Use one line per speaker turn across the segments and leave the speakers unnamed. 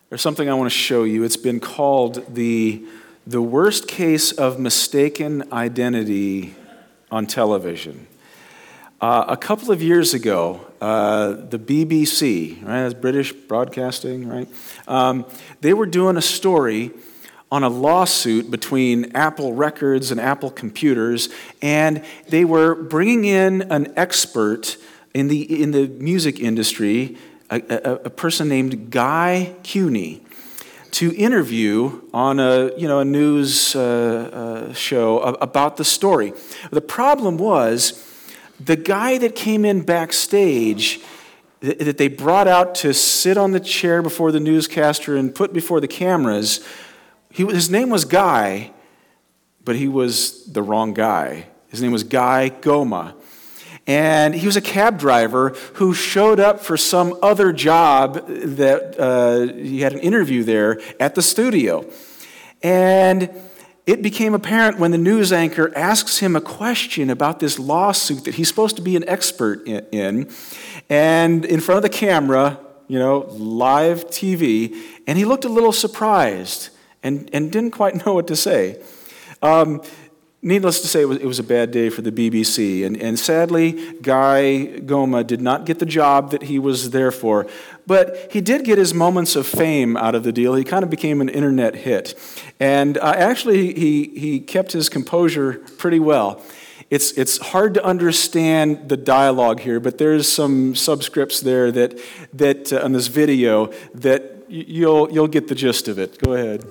There's something I want to show you. It's been called the worst case of mistaken identity on television. A couple of years ago, the BBC, right, that's British Broadcasting, right? They were doing a story on a lawsuit between Apple Records and Apple Computers, and they were bringing in an expert in the music industry, a person named Guy Cuny, to interview on a news show about the story. The problem was the guy that came in backstage that they brought out to sit on the chair before the newscaster and put before the cameras. His name was Guy, but he was the wrong guy. His name was Guy Goma. And he was a cab driver who showed up for some other job that he had an interview there at the studio. And it became apparent when the news anchor asks him a question about this lawsuit that he's supposed to be an expert in, and in front of the camera, live TV, and he looked a little surprised and didn't quite know what to say. Needless to say, it was a bad day for the BBC, and sadly, Guy Goma did not get the job that he was there for, but he did get his moments of fame out of the deal. He kind of became an internet hit, and actually, he kept his composure pretty well. It's hard to understand the dialogue here, but there's some subscripts there that on this video that you'll get the gist of it. Go ahead.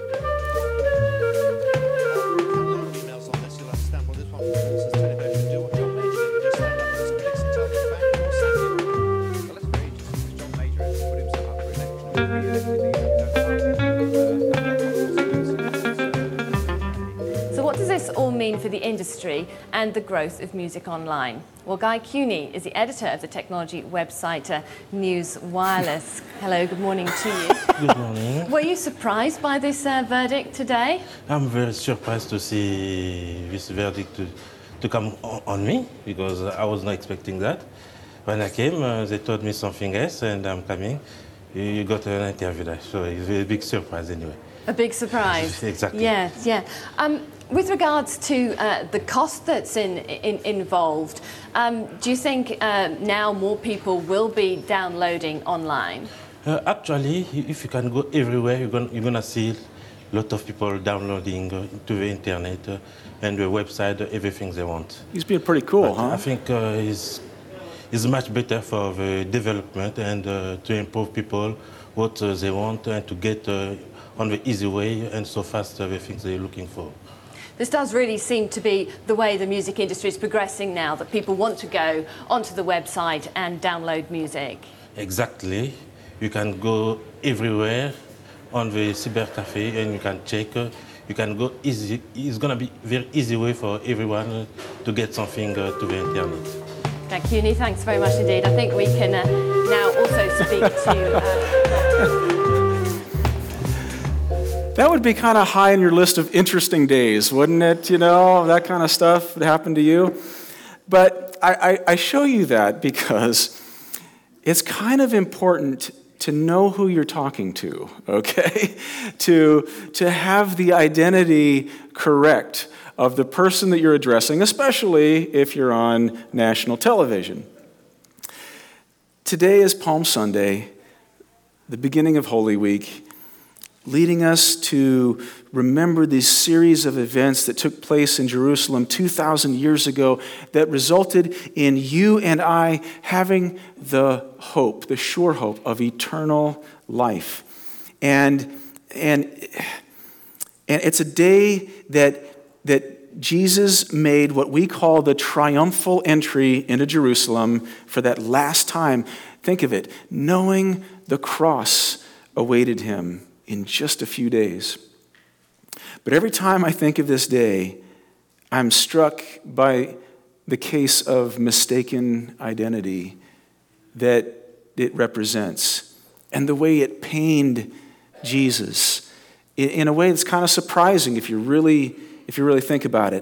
So what does this all mean for the industry and the growth of music online? Well, Guy Cuny is the editor of the technology website News Wireless. Hello, good morning to you.
Good morning.
Were you surprised by this verdict today?
I'm very surprised to see this verdict to come on me, because I was not expecting that. When I came, they told me something else, and I'm coming. You got an interview there, so it's a big surprise anyway.
A big surprise.
Exactly.
Yes, yeah. With regards to the cost that's involved, do you think now more people will be downloading online?
Actually, if you can go everywhere, you're gonna see a lot of people downloading to the internet and the website, everything they want.
He's being pretty cool, huh?
I think it's much better for the development and to improve people what they want and to get on the easy way and so fast the things they're looking for.
This does really seem to be the way the music industry is progressing now, that people want to go onto the website and download music.
Exactly. You can go everywhere on the cyber cafe and you can check. You can go easy. It's going to be a very easy way for everyone to get something to the internet.
Thank you, Cuny. Thanks very much indeed. I think we can now also speak to...
That would be kind of high on your list of interesting days, wouldn't it? That kind of stuff that happened to you. But I show you that because it's kind of important to know who you're talking to, okay? To have the identity correct of the person that you're addressing, especially if you're on national television. Today is Palm Sunday, the beginning of Holy Week, leading us to remember this series of events that took place in Jerusalem 2,000 years ago that resulted in you and I having the hope, the sure hope of eternal life. And it's a day that Jesus made what we call the triumphal entry into Jerusalem for that last time. Think of it, knowing the cross awaited him in just a few days. But every time I think of this day, I'm struck by the case of mistaken identity that it represents and the way it pained Jesus in a way that's kind of surprising if you really think about it.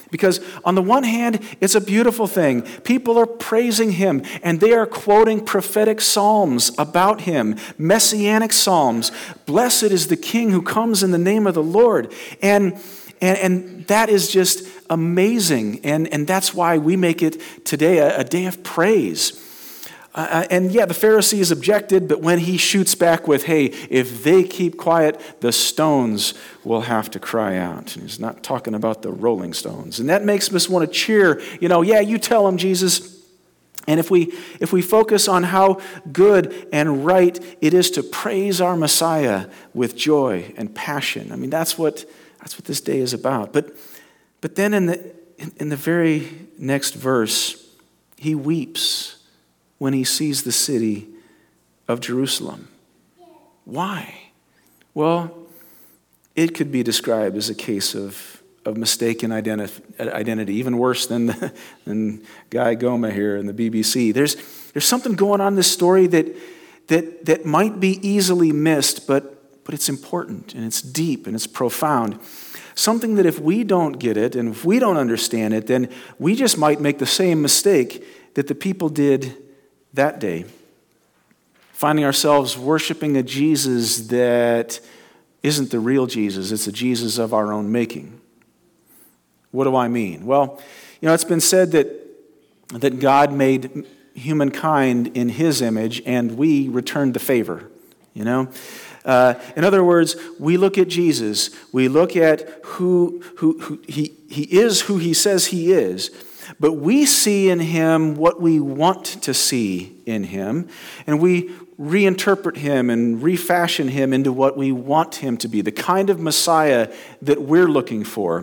Because on the one hand, it's a beautiful thing. People are praising him, and they are quoting prophetic psalms about him, messianic psalms. Blessed is the King who comes in the name of the Lord. And that is just amazing. And that's why we make it today a day of praise. And the Pharisees objected, but when he shoots back with, hey, if they keep quiet, the stones will have to cry out. And he's not talking about the Rolling Stones. And that makes us want to cheer, you tell them, Jesus. And if we focus on how good and right it is to praise our Messiah with joy and passion, I mean, that's what this day is about. But then in the very next verse, he weeps when he sees the city of Jerusalem. Why? Well, it could be described as a case of mistaken identity, even worse than Guy Goma here in the BBC. There's something going on in this story that might be easily missed, but it's important, and it's deep, and it's profound. Something that if we don't get it, and if we don't understand it, then we just might make the same mistake that the people did that day, finding ourselves worshiping a Jesus that isn't the real Jesus. It's a Jesus of our own making. What do I mean? Well, it's been said that God made humankind in his image, and we returned the favor. In other words, we look at Jesus. We look at who he is, who he says he is. But we see in him what we want to see in him, and we reinterpret him and refashion him into what we want him to be, the kind of Messiah that we're looking for,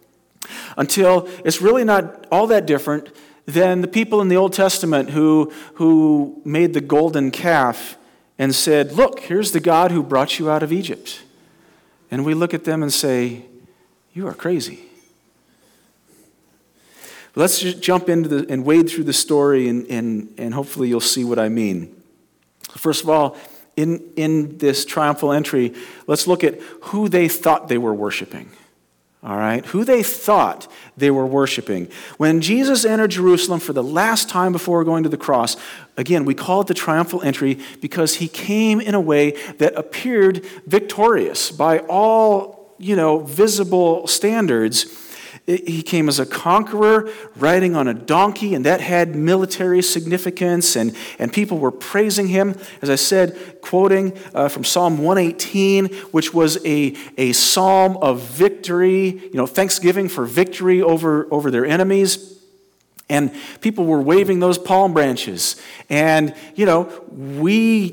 until it's really not all that different than the people in the Old Testament who made the golden calf and said, look, here's the God who brought you out of Egypt. And we look at them and say, you are crazy. Let's just jump into and wade through the story, and hopefully you'll see what I mean. First of all, in this triumphal entry, let's look at who they thought they were worshiping. All right? Who they thought they were worshiping. When Jesus entered Jerusalem for the last time before going to the cross, again, we call it the triumphal entry because he came in a way that appeared victorious by all, visible standards. He came as a conqueror, riding on a donkey, and that had military significance, and people were praising him. As I said, quoting from Psalm 118, which was a psalm of victory, thanksgiving for victory over their enemies. And people were waving those palm branches. And, when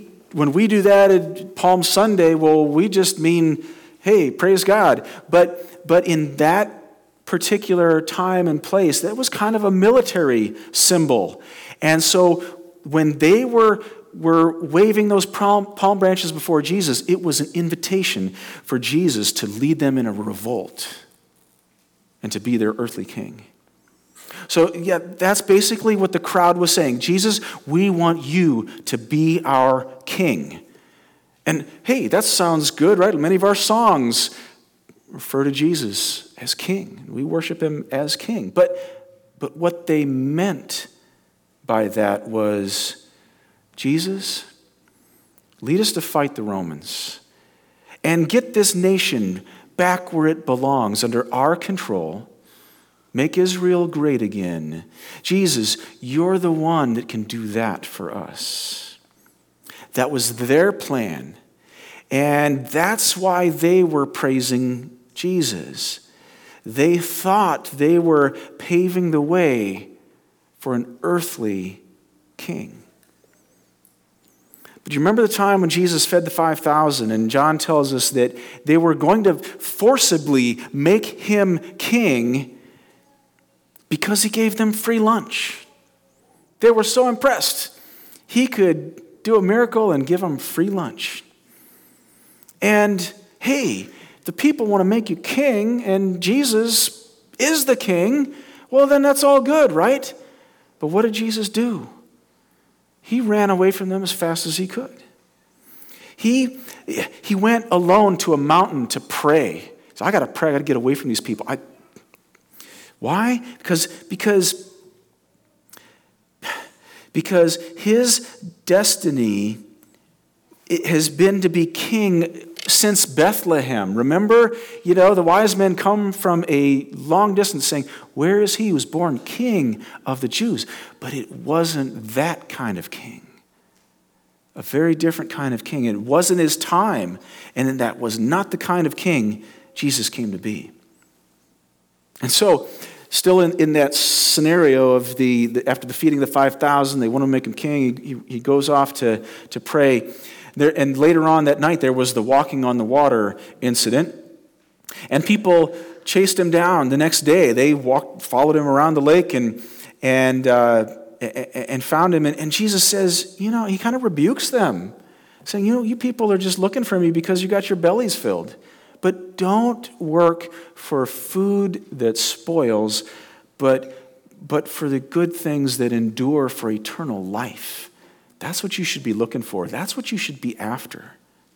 we do that at Palm Sunday, well, we just mean, hey, praise God. But in that particular time and place, that was kind of a military symbol. And so when they were waving those palm branches before Jesus, it was an invitation for Jesus to lead them in a revolt and to be their earthly king. So that's basically what the crowd was saying. Jesus, we want you to be our king. And hey, that sounds good, right? Many of our songs refer to Jesus as king. We worship him as king. But what they meant by that was, Jesus, lead us to fight the Romans and get this nation back where it belongs, under our control. Make Israel great again. Jesus, you're the one that can do that for us. That was their plan. And that's why they were praising Jesus. They thought they were paving the way for an earthly king. But you remember the time when Jesus fed the 5,000, and John tells us that they were going to forcibly make him king because he gave them free lunch. They were so impressed. He could do a miracle and give them free lunch. And hey, the people want to make you king, and Jesus is the king, well, then that's all good, right? But what did Jesus do? He ran away from them as fast as he could. He went alone to a mountain to pray. So I got to pray, I got to get away from these people. Why? Because his destiny has been to be king since Bethlehem. Remember, the wise men come from a long distance saying, where is he who was born king of the Jews? But it wasn't that kind of king. A very different kind of king. It wasn't his time, and that was not the kind of king Jesus came to be. And so, still in that scenario of after the feeding of the 5,000, they want to make him king. He goes off to pray. And later on that night, there was the walking on the water incident. And people chased him down the next day. They followed him around the lake and found him. And Jesus says, he kind of rebukes them, saying, you people are just looking for me because you got your bellies filled. But don't work for food that spoils, but for the good things that endure for eternal life. That's what you should be looking for. That's what you should be after.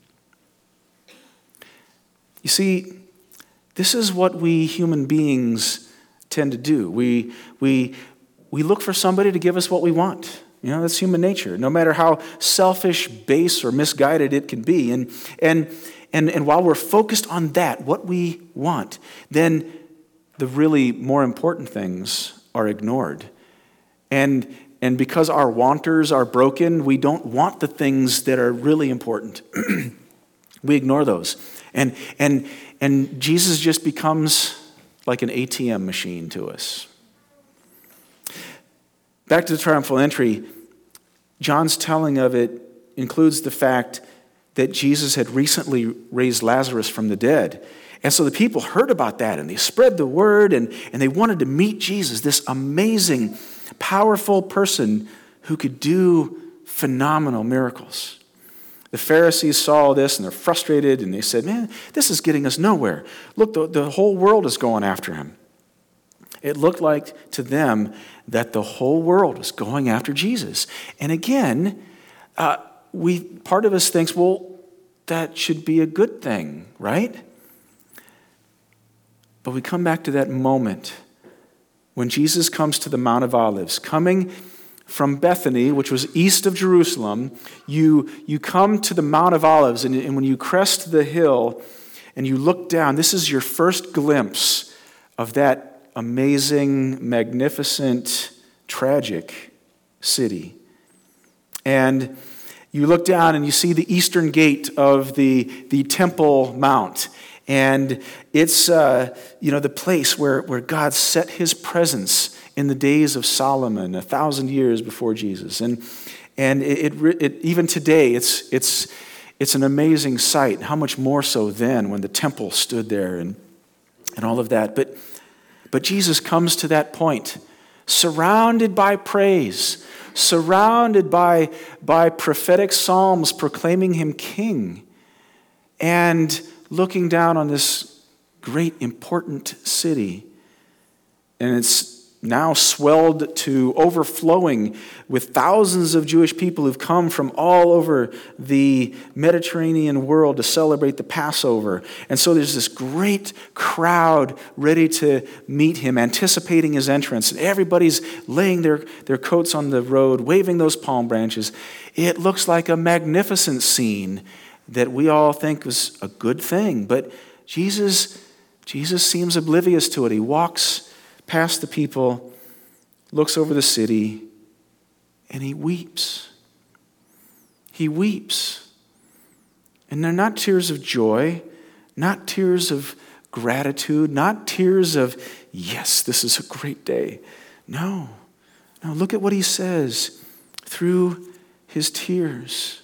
You see, this is what we human beings tend to do. We look for somebody to give us what we want. That's human nature, no matter how selfish, base, or misguided it can be. And while we're focused on that, what we want, then the really more important things are ignored. And because our wanters are broken, we don't want the things that are really important. We ignore those. And Jesus just becomes like an ATM machine to us. Back to the triumphal entry, John's telling of it includes the fact that Jesus had recently raised Lazarus from the dead. And so the people heard about that, and they spread the word, and they wanted to meet Jesus, this amazing, powerful person who could do phenomenal miracles. The Pharisees saw this, and they're frustrated, and they said, man, this is getting us nowhere. Look, the whole world is going after him. It looked like to them that the whole world was going after Jesus. And again, part of us thinks, well, that should be a good thing, right? But we come back to that moment when Jesus comes to the Mount of Olives, coming from Bethany, which was east of Jerusalem. You come to the Mount of Olives, and when you crest the hill and you look down, this is your first glimpse of that amazing, magnificent, tragic city. And you look down and you see the eastern gate of the Temple Mount. And it's the place where God set his presence in the days of Solomon, 1,000 years before Jesus. And it even today, it's an amazing sight. How much more so then when the temple stood there and all of that. But Jesus comes to that point, surrounded by praise, surrounded by prophetic psalms proclaiming him king, and looking down on this great, important city. And it's now swelled to overflowing with thousands of Jewish people who've come from all over the Mediterranean world to celebrate the Passover. And so there's this great crowd ready to meet him, anticipating his entrance. And everybody's laying their coats on the road, waving those palm branches. It looks like a magnificent scene that we all think was a good thing. But Jesus seems oblivious to it. He walks past the people, looks over the city, and he weeps. He weeps. And they're not tears of joy, not tears of gratitude, not tears of, yes, this is a great day. No, look at what he says through his tears.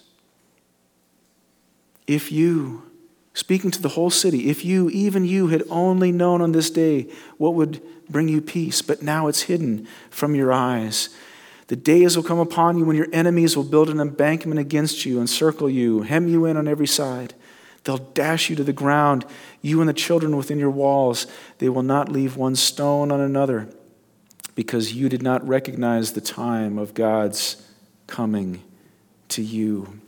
If you, speaking to the whole city, if you, even you, had only known on this day what would bring you peace, but now it's hidden from your eyes. The days will come upon you when your enemies will build an embankment against you, encircle you, hem you in on every side. They'll dash you to the ground, you and the children within your walls. They will not leave one stone on another, because you did not recognize the time of God's coming to you.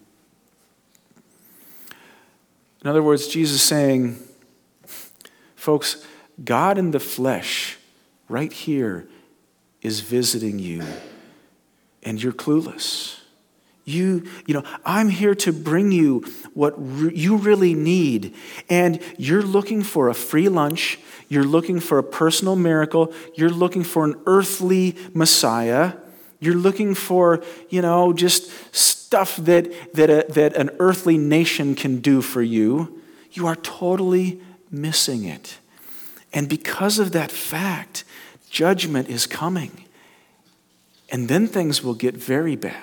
In other words, Jesus is saying, folks, God in the flesh right here is visiting you, and you're clueless. I'm here to bring you what you really need, and you're looking for a free lunch, you're looking for a personal miracle, you're looking for an earthly Messiah, you're looking for, just stuff that an earthly nation can do for you. You are totally missing it. And because of that fact, judgment is coming. And then things will get very bad.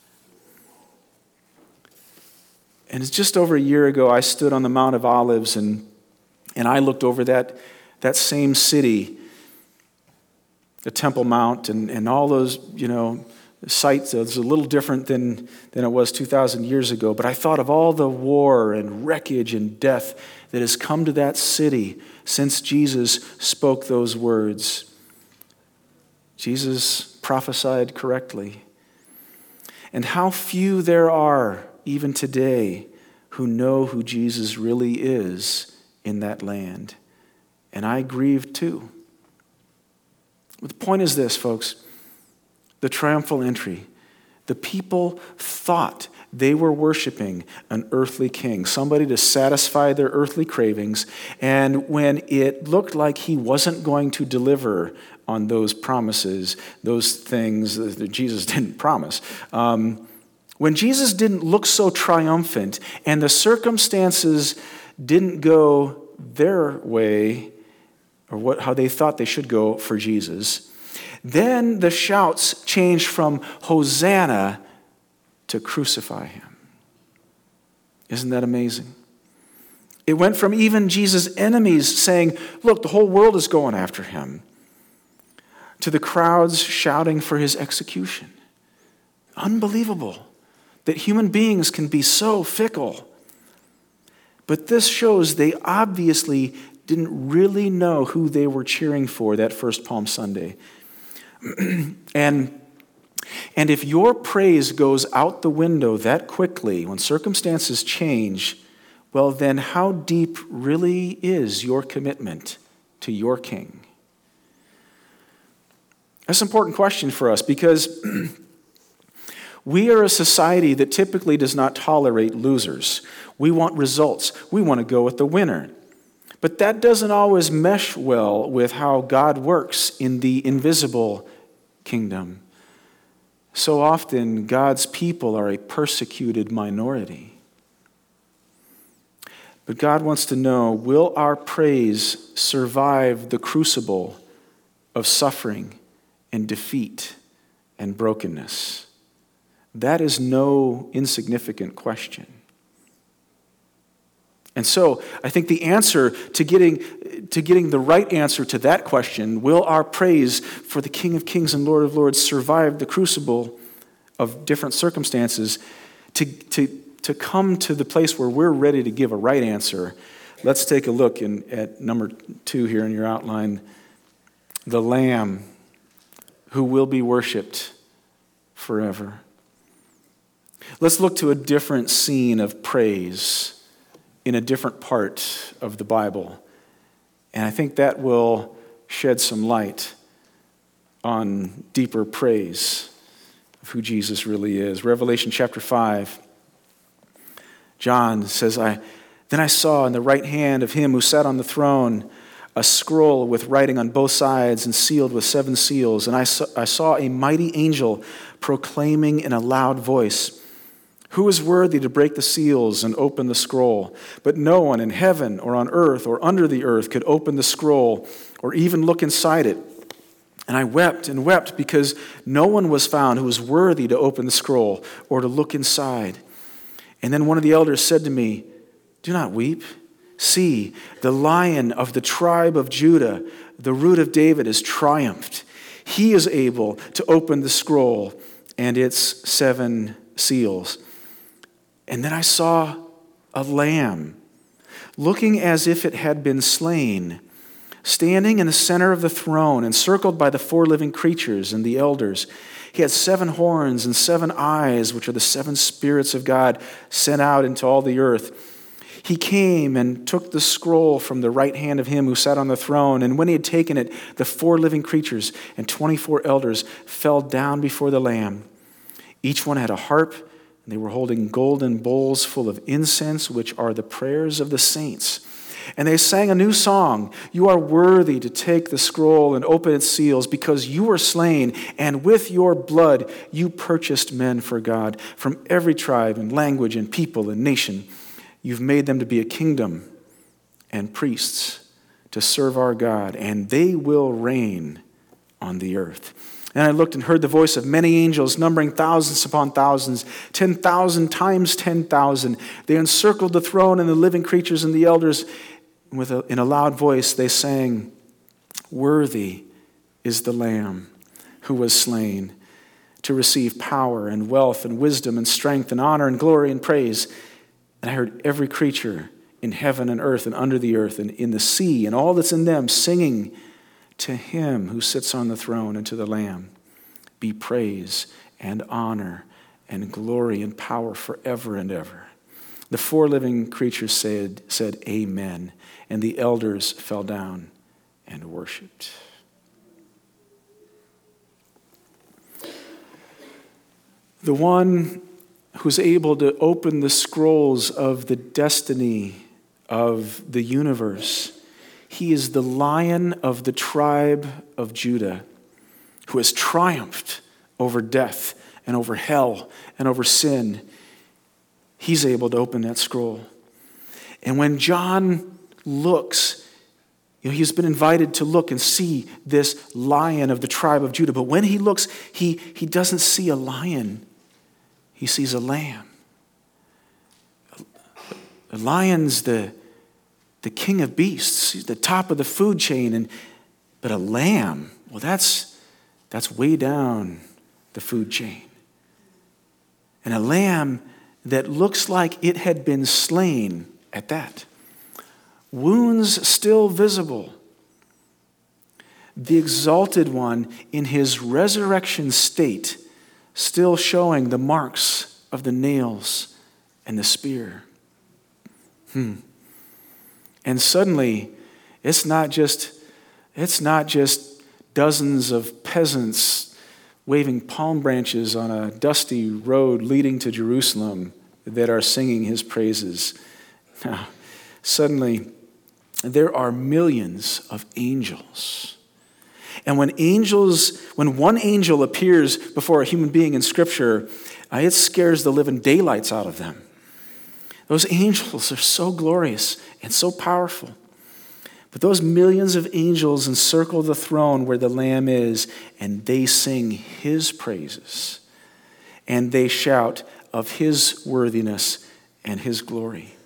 And it's just over a year ago, I stood on the Mount of Olives and I looked over that same city, the Temple Mount, and all those, sites. It's a little different than it was 2,000 years ago. But I thought of all the war and wreckage and death that has come to that city since Jesus spoke those words. Jesus prophesied correctly. And how few there are, even today, who know who Jesus really is in that land. And I grieve too. But the point is this, folks. The triumphal entry. The people thought they were worshiping an earthly king, somebody to satisfy their earthly cravings. And when it looked like he wasn't going to deliver on those promises, those things that Jesus didn't promise, when Jesus didn't look so triumphant and the circumstances didn't go their way, or how they thought they should go for Jesus, then the shouts changed from Hosanna to crucify him. Isn't that amazing? It went from even Jesus' enemies saying, look, the whole world is going after him, to the crowds shouting for his execution. Unbelievable that human beings can be so fickle. But this shows they obviously didn't really know who they were cheering for that first Palm Sunday. And if your praise goes out the window that quickly, when circumstances change, well then how deep really is your commitment to your King? That's an important question for us because we are a society that typically does not tolerate losers. We want results. We want to go with the winner. But that doesn't always mesh well with how God works in the invisible kingdom. So often, God's people are a persecuted minority. But God wants to know, will our praise survive the crucible of suffering and defeat and brokenness? That is no insignificant question. And so, I think the answer to getting the right answer to that question, will our praise for the King of Kings and Lord of Lords survive the crucible of different circumstances, to come to the place where we're ready to give a right answer, let's take a look at number 2 here in your outline. The Lamb who will be worshiped forever. Let's look to a different scene of praise in a different part of the Bible. And I think that will shed some light on deeper praise of who Jesus really is. Revelation chapter 5. John says, Then I saw in the right hand of him who sat on the throne a scroll with writing on both sides and sealed with 7 seals. And I saw a mighty angel proclaiming in a loud voice, Who is worthy to break the seals and open the scroll? But no one in heaven or on earth or under the earth could open the scroll or even look inside it. And I wept and wept because no one was found who was worthy to open the scroll or to look inside. And then one of the elders said to me, Do not weep. See, the Lion of the tribe of Judah, the Root of David, has triumphed. He is able to open the scroll and its 7 seals. And then I saw a lamb, looking as if it had been slain, standing in the center of the throne, encircled by the 4 living creatures and the elders. He had 7 horns and 7 eyes, which are the 7 spirits of God sent out into all the earth. He came and took the scroll from the right hand of him who sat on the throne. And when he had taken it, the 4 living creatures and 24 elders fell down before the Lamb. Each one had a harp, and they were holding golden bowls full of incense, which are the prayers of the saints. And they sang a new song. You are worthy to take the scroll and open its seals, because you were slain, and with your blood you purchased men for God from every tribe and language and people and nation. You've made them to be a kingdom and priests to serve our God, and they will reign on the earth. And I looked and heard the voice of many angels, numbering thousands upon thousands, 10,000 times 10,000. They encircled the throne and the living creatures and the elders. In a loud voice they sang, "Worthy is the Lamb who was slain to receive power and wealth and wisdom and strength and honor and glory and praise." And I heard every creature in heaven and earth and under the earth and in the sea and all that's in them singing, "To him who sits on the throne and to the Lamb be praise and honor and glory and power forever and ever." The 4 living creatures said, "Amen." And the elders fell down and worshiped. The one who's able to open the scrolls of the destiny of the universe, he is the Lion of the tribe of Judah, who has triumphed over death and over hell and over sin. He's able to open that scroll. And when John looks, he's been invited to look and see this Lion of the tribe of Judah. But when he looks, he doesn't see a lion. He sees a lamb. A lion's the king of beasts. He's the top of the food chain. But a lamb, well, that's way down the food chain. And a lamb that looks like it had been slain at that. Wounds still visible. The exalted one in his resurrection state, still showing the marks of the nails and the spear. And suddenly, it's not just dozens of peasants waving palm branches on a dusty road leading to Jerusalem that are singing his praises. Now, suddenly, there are millions of angels. And when one angel appears before a human being in Scripture, it scares the living daylights out of them. Those angels are so glorious and so powerful. But those millions of angels encircle the throne where the Lamb is, and they sing his praises. And they shout of his worthiness and his glory.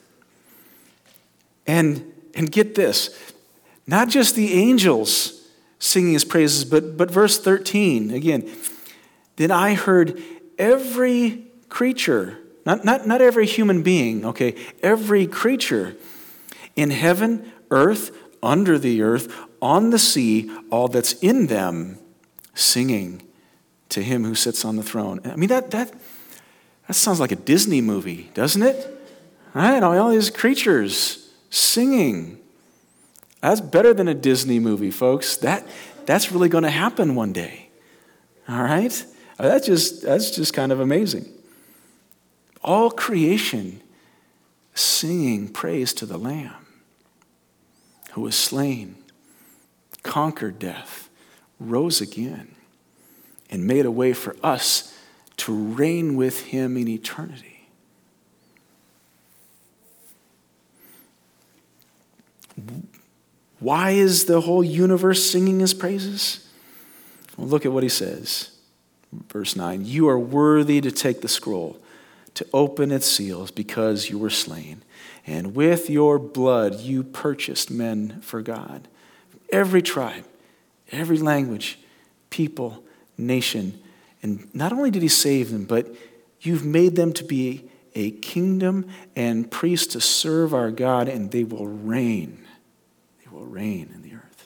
And get this, not just the angels singing his praises, but verse 13, again, then I heard every creature, not every human being, okay, every creature in heaven, earth, under the earth, on the sea, all that's in them, singing to him who sits on the throne. I mean, that sounds like a Disney movie, doesn't it? Right? All these creatures singing. That's better than a Disney movie, folks. That's really going to happen one day. All right? That's just kind of amazing. All creation singing praise to the Lamb who was slain, conquered death, rose again, and made a way for us to reign with him in eternity. Why is the whole universe singing his praises? Well, look at what he says. Verse 9, you are worthy to take the scroll, to open its seals, because you were slain. And with your blood you purchased men for God. Every tribe, every language, people, nation. And not only did he save them, but you've made them to be a kingdom and priests to serve our God, and they will reign. They will reign in the earth.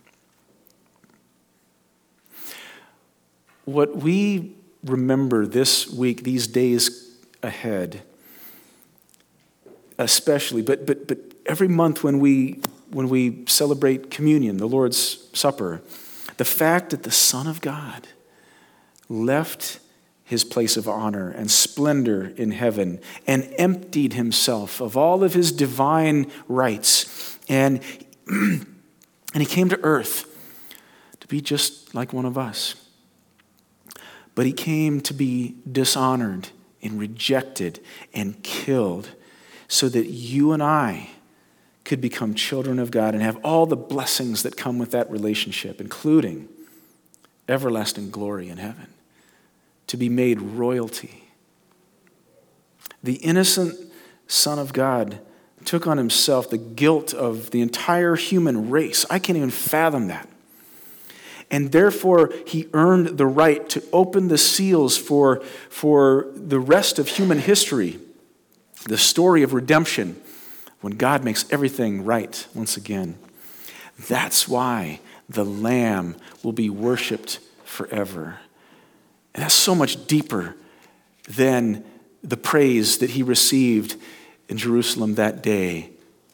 What we remember this week, these days ahead, especially, but every month when we celebrate communion, the Lord's Supper, the fact that the Son of God left his place of honor and splendor in heaven and emptied himself of all of his divine rights, and he came to earth to be just like one of us. But he came to be dishonored and rejected and killed so that you and I could become children of God and have all the blessings that come with that relationship, including everlasting glory in heaven, to be made royalty. The innocent Son of God took on himself the guilt of the entire human race. I can't even fathom that. And therefore, he earned the right to open the seals for the rest of human history, the story of redemption, when God makes everything right once again. That's why the Lamb will be worshiped forever. And that's so much deeper than the praise that he received in Jerusalem that day.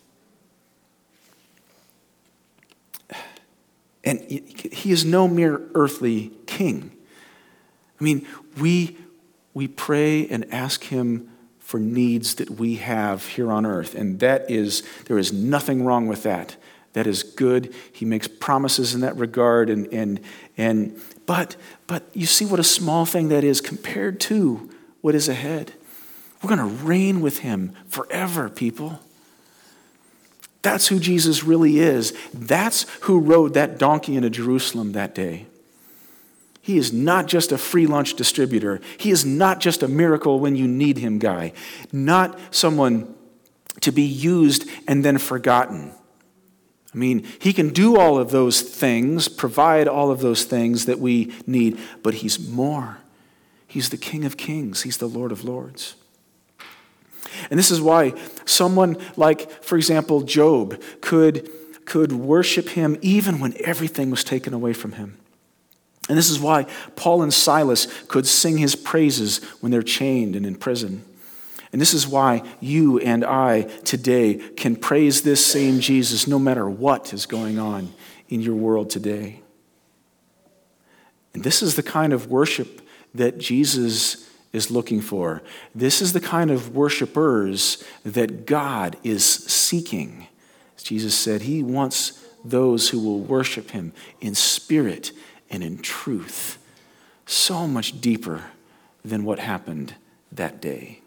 And he is no mere earthly king. I mean, we pray and ask him for needs that we have here on earth, and there is nothing wrong with that. That is good. He makes promises in that regard, but you see what a small thing that is compared to what is ahead. We're going to reign with him forever, people. That's who Jesus really is. That's who rode that donkey into Jerusalem that day. He is not just a free lunch distributor. He is not just a miracle when you need him guy. Not someone to be used and then forgotten. I mean, he can do all of those things, provide all of those things that we need, but he's more. He's the King of Kings. He's the Lord of Lords. And this is why someone like, for example, Job could worship him even when everything was taken away from him. And this is why Paul and Silas could sing his praises when they're chained and in prison. And this is why you and I today can praise this same Jesus no matter what is going on in your world today. And this is the kind of worship that Jesus is looking for. This is the kind of worshipers that God is seeking. As Jesus said, he wants those who will worship him in spirit and in truth. So much deeper than what happened that day.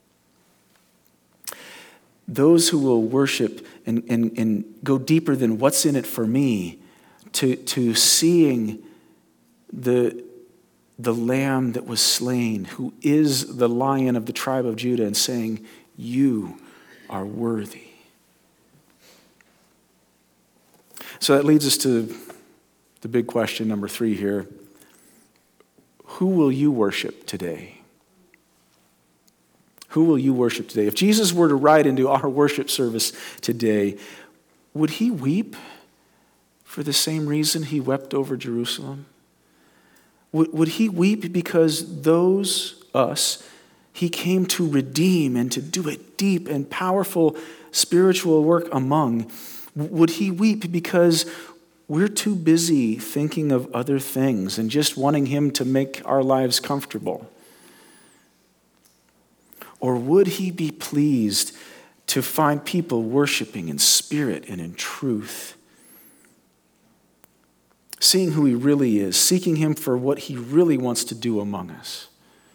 Those who will worship and go deeper than what's in it for me, to seeing the Lamb that was slain, who is the Lion of the tribe of Judah, and saying, you are worthy. So that leads us to the big question, number 3 here. Who will you worship today? Who will you worship today? If Jesus were to ride into our worship service today, would he weep for the same reason he wept over Jerusalem? Would he weep because us, he came to redeem and to do a deep and powerful spiritual work among? Would he weep because we're too busy thinking of other things and just wanting him to make our lives comfortable? Or would he be pleased to find people worshiping in spirit and in truth? Seeing who he really is, seeking him for what he really wants to do among us.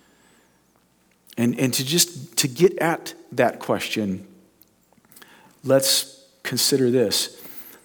And to get at that question, let's consider this.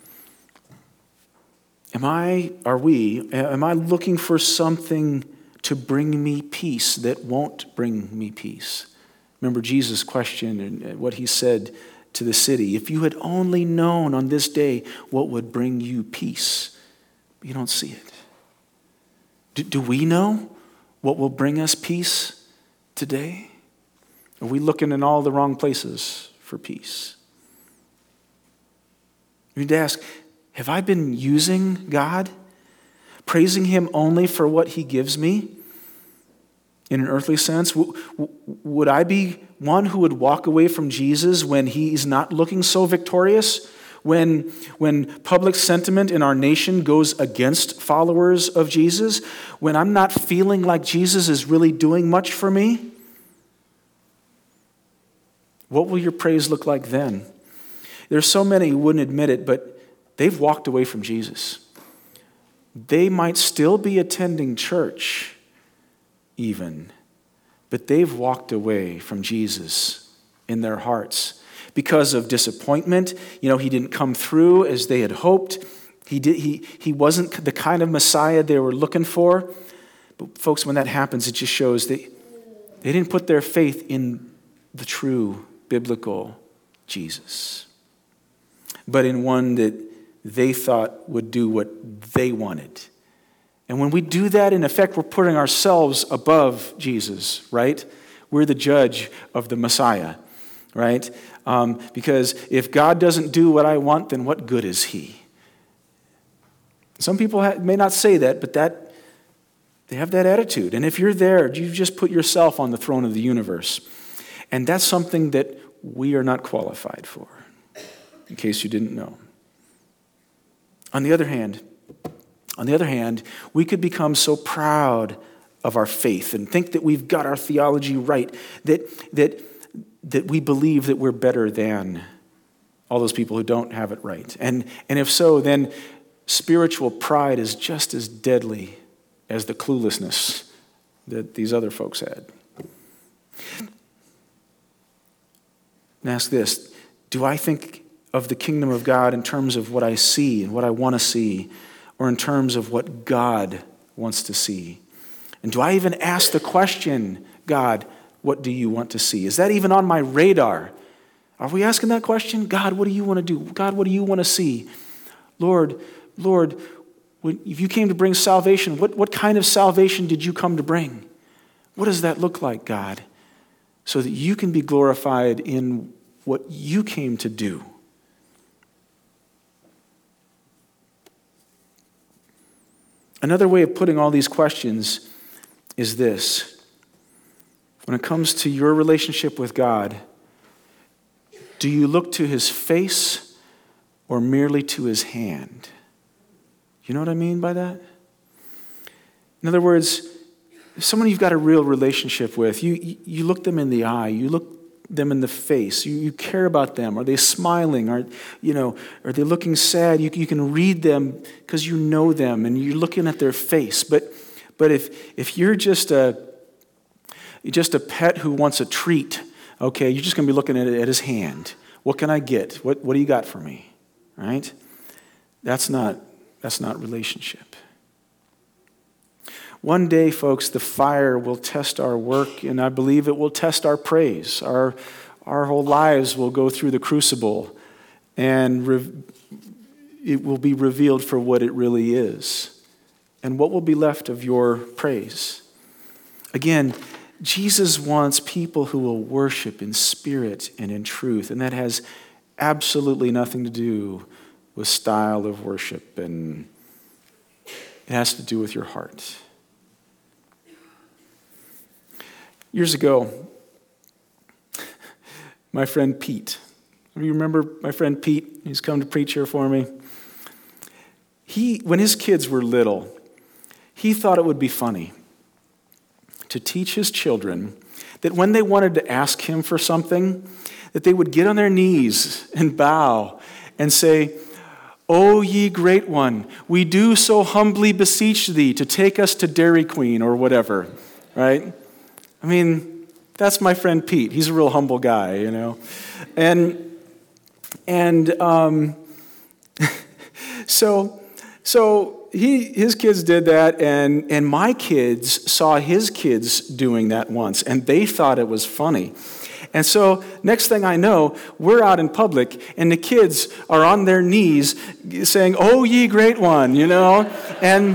Am I looking for something to bring me peace that won't bring me peace? Remember Jesus' question and what he said to the city. If you had only known on this day what would bring you peace, but you don't see it. Do we know what will bring us peace today? Are we looking in all the wrong places for peace? We need to ask, have I been using God, praising him only for what he gives me? in an earthly sense? Would I be one who would walk away from Jesus when he's not looking so victorious? When public sentiment in our nation goes against followers of Jesus? When I'm not feeling like Jesus is really doing much for me? What will your praise look like then? There's so many who wouldn't admit it, but they've walked away from Jesus. They might still be attending church, even, but they've walked away from Jesus in their hearts because of disappointment. He didn't come through as they had hoped. He wasn't the kind of Messiah they were looking for. But folks, when that happens, it just shows that they didn't put their faith in the true biblical Jesus, but in one that they thought would do what they wanted. And when we do that, in effect, we're putting ourselves above Jesus, right? We're the judge of the Messiah, right? Because if God doesn't do what I want, then what good is he? Some people may not say that, but they have that attitude. And if you're there, you've just put yourself on the throne of the universe. And that's something that we are not qualified for, in case you didn't know. On the other hand, we could become so proud of our faith and think that we've got our theology right, that we believe that we're better than all those people who don't have it right. And if so, then spiritual pride is just as deadly as the cluelessness that these other folks had. And ask this: do I think of the kingdom of God in terms of what I see and what I want to see, or in terms of what God wants to see? And do I even ask the question, God, what do you want to see? Is that even on my radar? Are we asking that question? God, what do you want to do? God, what do you want to see? Lord, if you came to bring salvation, what kind of salvation did you come to bring? What does that look like, God? So that you can be glorified in what you came to do. Another way of putting all these questions is this: when it comes to your relationship with God, do you look to his face or merely to his hand? You know what I mean by that? In other words, if someone you've got a real relationship with, you look them in the eye, you look them in the face, you care about them. Are they smiling? Are they looking sad? You can read them because you know them and you're looking at their face. But if you're just a pet who wants a treat, okay, you're just going to be looking at his hand. What can I get? What do you got for me? Right? That's not relationship. One day, folks, the fire will test our work, and I believe it will test our praise. Our whole lives will go through the crucible, and it will be revealed for what it really is. And what will be left of your praise? Again, Jesus wants people who will worship in spirit and in truth, and that has absolutely nothing to do with style of worship, and it has to do with your heart. Years ago, my friend Pete, you remember my friend Pete? He's come to preach here for me. When his kids were little, he thought it would be funny to teach his children that when they wanted to ask him for something, that they would get on their knees and bow and say, "O ye great one, we do so humbly beseech thee to take us to Dairy Queen," or whatever, right? I mean, that's my friend Pete. He's a real humble guy, you know. So his kids did that, and my kids saw his kids doing that once, and they thought it was funny. And so next thing I know, we're out in public, and the kids are on their knees saying, "Oh, ye great one," you know, and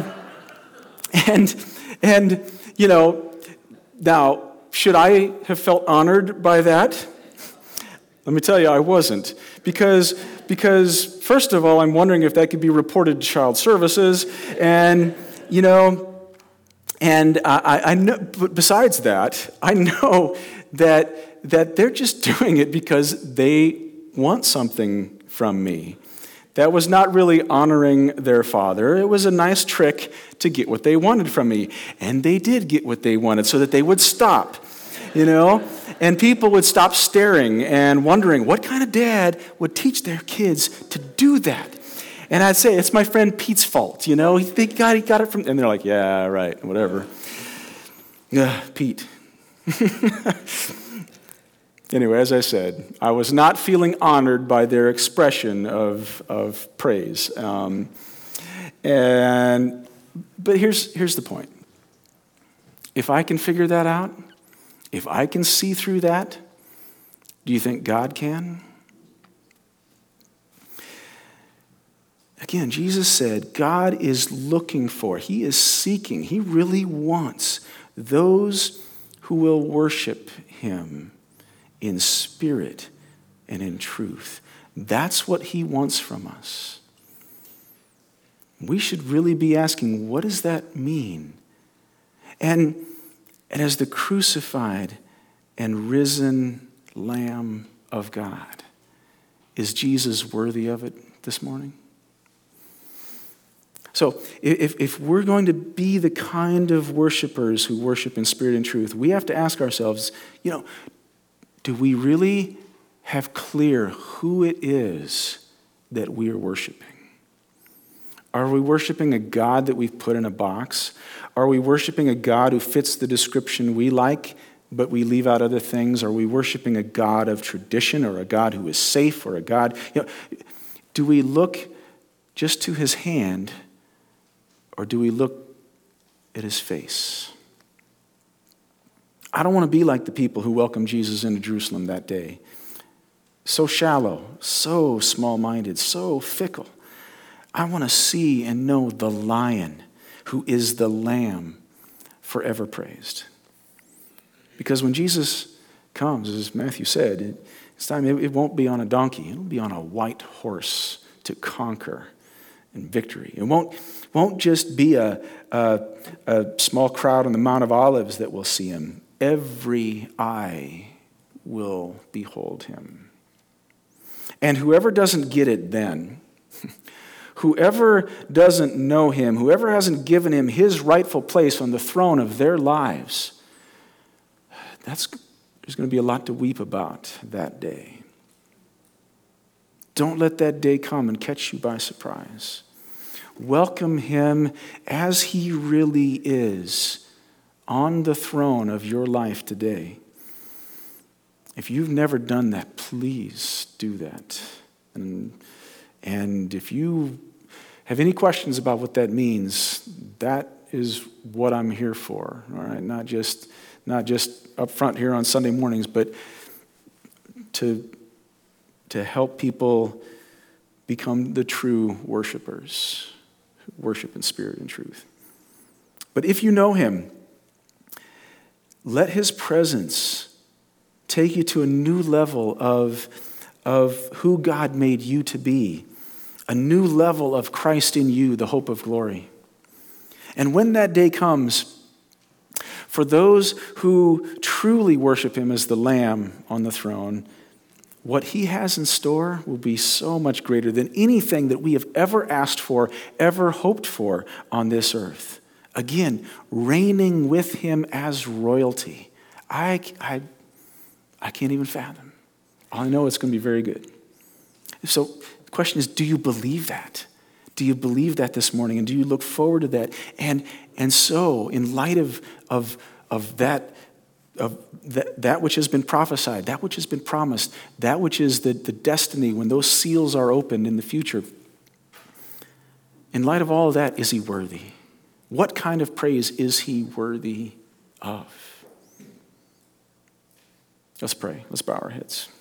you know. Now, should I have felt honored by that? Let me tell you, I wasn't. Because first of all, I'm wondering if that could be reported to Child Services. And, you know, And I know, but besides that, I know that they're just doing it because they want something from me. That was not really honoring their father. It was a nice trick to get what they wanted from me. And they did get what they wanted so that they would stop, And people would stop staring and wondering what kind of dad would teach their kids to do that. And I'd say, it's my friend Pete's fault, He got it from, and they're like, yeah, right, whatever. Pete. Anyway, as I said, I was not feeling honored by their expression of praise. But here's the point. If I can figure that out, if I can see through that, do you think God can? Again, Jesus said God is looking for, he is seeking, he really wants those who will worship him in spirit and in truth. That's what he wants from us. We should really be asking, what does that mean? And as the crucified and risen Lamb of God, is Jesus worthy of it this morning? So if we're going to be the kind of worshipers who worship in spirit and truth, we have to ask ourselves, do we really have clear who it is that we are worshiping? Are we worshiping a God that we've put in a box? Are we worshiping a God who fits the description we like, but we leave out other things? Are we worshiping a God of tradition or a God who is safe or a God? Do we look just to his hand, or do we look at his face? I don't want to be like the people who welcomed Jesus into Jerusalem that day. So shallow, so small-minded, so fickle. I want to see and know the Lion who is the Lamb forever praised. Because when Jesus comes, as Matthew said, it's time, it won't be on a donkey. It'll be on a white horse to conquer and victory. It won't just be a small crowd on the Mount of Olives that will see him. Every eye will behold him. And whoever doesn't get it then, whoever doesn't know him, whoever hasn't given him his rightful place on the throne of their lives, there's going to be a lot to weep about that day. Don't let that day come and catch you by surprise. Welcome him as he really is on the throne of your life today. If you've never done that, please do that. And if you have any questions about what that means, that is what I'm here for. All right, not just up front here on Sunday mornings, but to help people become the true worshipers, who worship in spirit and truth. But if you know him, let his presence take you to a new level of who God made you to be, a new level of Christ in you, the hope of glory. And when that day comes, for those who truly worship him as the Lamb on the throne, what he has in store will be so much greater than anything that we have ever asked for, ever hoped for on this earth. Again, reigning with him as royalty. I can't even fathom. All I know it's going to be very good. So the question is, do you believe that? Do you believe that this morning? And do you look forward to that? And so, in light of that which has been prophesied, that which has been promised, that which is the destiny when those seals are opened in the future, in light of all of that, is he worthy? What kind of praise is he worthy of? Let's pray. Let's bow our heads.